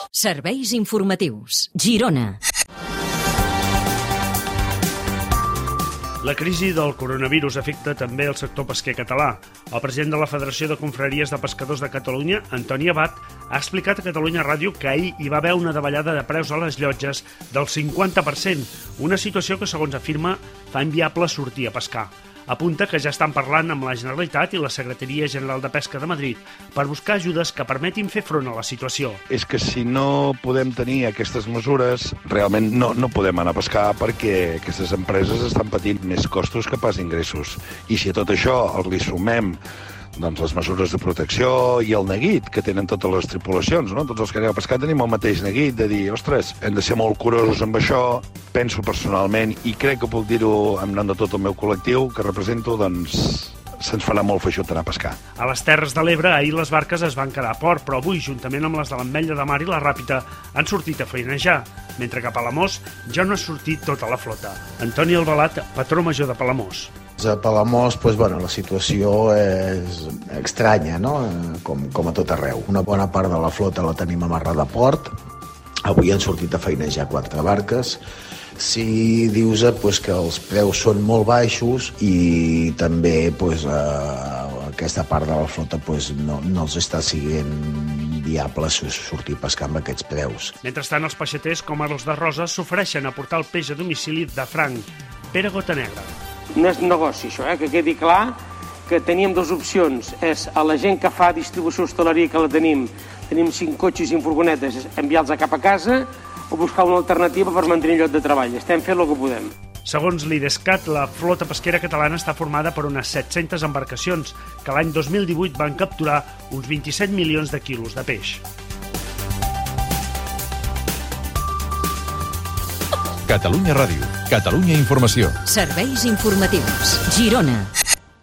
Serveis informatius. Girona. La crisi del coronavirus afecta també el sector pesquer català. El president de la Federació de Confraries de Pescadors de Catalunya, Antoni Abad, ha explicat a Catalunya Ràdio que ahir hi va haver una davallada de preus a les llotges del 50%, una situació que, segons afirma, fa inviable sortir a pescar. Apunta que ja estan parlant amb la Generalitat i la Secretaria General de Pesca de Madrid per buscar ajudes que permetin fer front a la situació. És que si no podem tenir aquestes mesures, realment no podem anar a pescar perquè aquestes empreses estan patint més costos que pas ingressos. I si a tot això li sumem les mesures de protecció i el neguit que tenen totes les tripulacions, no? Tots els que anem a pescar tenim el mateix neguit de dir, ostres, hem de ser molt curosos amb això. Penso personalment, i crec que puc dir-ho en nom de tot el meu col·lectiu que represento, se'ns farà molt feixut anar a pescar. A les Terres de l'Ebre, ahir les barques es van quedar a port, però avui, juntament amb les de l'Ametlla de Mar i la Ràpita, han sortit a feinejar, mentre que a Palamós ja no ha sortit tota la flota. Antoni Albalat, patró major de Palamós. A Palamós, la situació és estranya, no? Com a tot arreu. Una bona part de la flota la tenim amarrada a port. Avui han sortit a feinejar 4 barques. Si dius que els preus són molt baixos i també aquesta part de la flota no els està sent viable sortir a pescar amb aquests preus. Mentrestant, els peixaters, com ara els de Roses, s'ofereixen a portar el peix a domicili de franc. Pere Gotanegra. No és negoci, això, que quedi clar que teníem 2 opcions. És a la gent que fa distribució hostaleria, que la tenim 5 cotxes i 5 furgonetes, enviar-los cap a casa o buscar una alternativa per mantenir lloc de treball. Estem fent el que podem. Segons l'IDESCAT, la flota pesquera catalana està formada per unes 700 embarcacions que l'any 2018 van capturar uns 27 milions de quilos de peix. Catalunya Ràdio, Catalunya Informació. Serveis informatius. Girona.